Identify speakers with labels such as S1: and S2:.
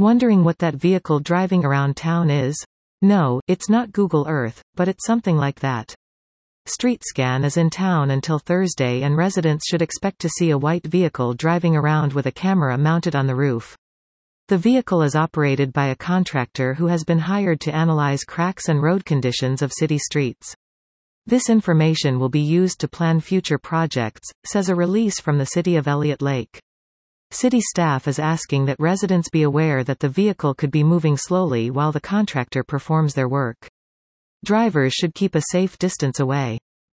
S1: Wondering what that vehicle driving around town is? No, it's not Google Earth, but it's something like that. StreetScan is in town until Thursday and residents should expect to see a white vehicle driving around with a camera mounted on the roof. The vehicle is operated by a contractor who has been hired to analyze cracks and road conditions of city streets. This information will be used to plan future projects, says a release from the city of Elliott Lake. City staff is asking that residents be aware that the vehicle could be moving slowly while the contractor performs their work. Drivers should keep a safe distance away.